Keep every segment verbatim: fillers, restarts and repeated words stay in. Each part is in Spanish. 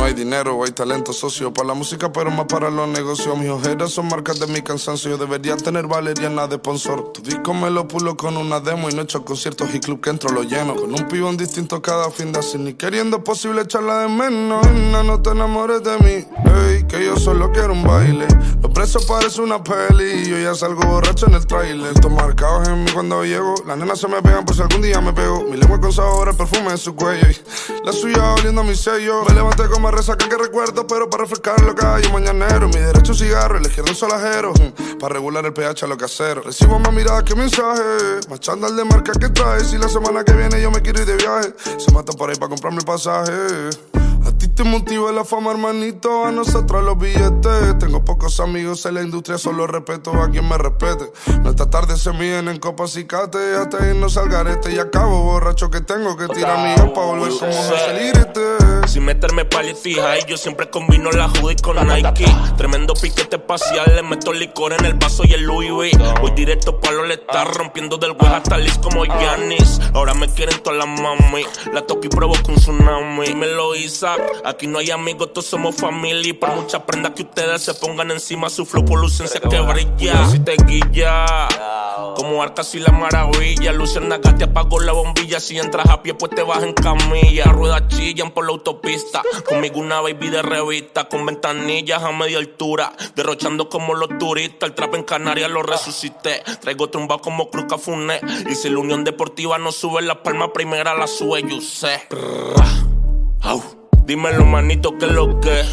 No hay dinero, hay talento socio para la música, pero más para los negocios. Mis ojeras son marcas de mi cansancio. Yo debería tener valeriana de sponsor. Tu disco me lo pulo con una demo y no he hecho conciertos y club que entro lo lleno. Con un pibón distinto cada fin de así, ni queriendo es posible echarla de menos. No, no te enamores de mí, ey, que yo solo quiero un baile. Los presos parece una peli y yo ya salgo borracho en el trailer. Estos marcados en mí cuando llego. Las nenas se me pegan por si algún día me pego. Mi lengua con sabor, el perfume de su cuello y la suya oliendo a mi sello. Me levanté con más resaca que recuerdo, pero para refrescar lo que hay mañanero. Mi derecho un cigarro, el izquierdo un solajero. mm, Para regular el pH a lo casero. Recibo más miradas que mensajes, más chándal de marca que trae. Si la semana que viene yo me quiero ir de viaje, se mata por ahí para comprarme el pasaje. A ti te motiva la fama, hermanito, a nosotros los billetes. Tengo pocos amigos en la industria, solo respeto a quien me respete. Nuestras tardes se miden en copas y cates, hasta irnos al garete. Y acabo borracho que tengo que tirar mi pa' volver como salir este. Sin meterme palitija y yo siempre combino la hoodie con Nike. Tremendo piquete espacial, le meto licor en el vaso y el Louis V. Voy directo pa' lo letal, rompiendo del web hasta Liz como Giannis. Ahora me quieren todas las mami, la toco y provoco un tsunami. Me lo hizo. Aquí no hay amigos, todos somos familia. Y por muchas prendas que ustedes se pongan encima, su flow por lucencia que brilla. Si te guilla, como Arcas y la maravilla. Luciana Gatti apagó la bombilla. Si entras a pie, pues te vas en camilla. Ruedas chillan por la autopista. Conmigo una baby de revista, con ventanillas a media altura, derrochando como los turistas. El trap en Canarias lo resucité. Traigo trumbado como Cruz Cafuné. Y si la Unión Deportiva no sube la palma primera, la sube yo sé. Au. Dímelo, manito, que lo que.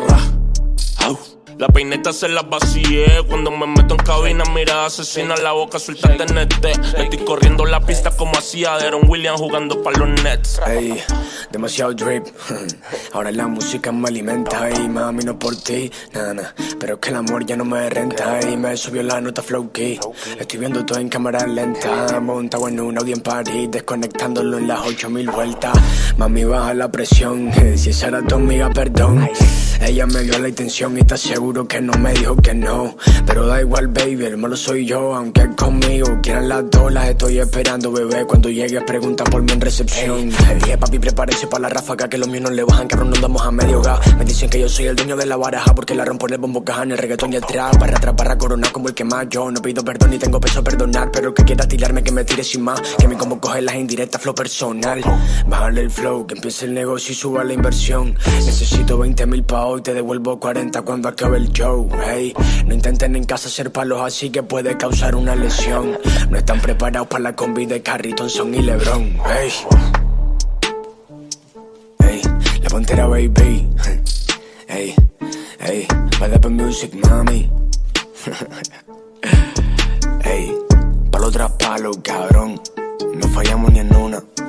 Au. La peineta se la vacié cuando me meto en cabina, mira asesina la boca, suelta T N T. Estoy corriendo la pista como hacía Deron Williams jugando pa' los Nets. Ey, demasiado drip. Ahora la música me alimenta y mami no por ti, nada, nada. Pero es que el amor ya no me renta y me subió la nota flow key. Estoy viendo todo en cámara lenta, montado en un Audi en París, desconectándolo en las ocho mil vueltas. Mami baja la presión, si esa era tu amiga, perdón. Ella me dio la intención y te aseguro que no me dijo que no. Pero da igual, baby, el malo soy yo, aunque conmigo quieran las dos, las estoy esperando, bebé. Cuando llegues pregunta por mí en recepción. Le dije, papi, prepárese para la ráfaga, que los míos no le bajan, carro, nos damos a medio gas. Me dicen que yo soy el dueño de la baraja, porque la rompo en el bombo caja, en el reggaetón y el trap. Para atrás, para coronar como el que más. Yo no pido perdón ni tengo peso a perdonar, pero el que quiera tirarme que me tire sin más. Que mi combo coge las indirectas, flow personal. Bájale el flow, que empiece el negocio y suba la inversión. Necesito veinte mil pa' hoy, te devuelvo cuarenta cuando acabe el show. Hey, no intenten en casa hacer palos así que puede causar una lesión. No están preparados para la combi de Carrie, Thompson y LeBron. Hey, hey, la Pantera baby. Hey, hey, para the music, mami. Hey, palo tras palo, cabrón. No fallamos ni en una.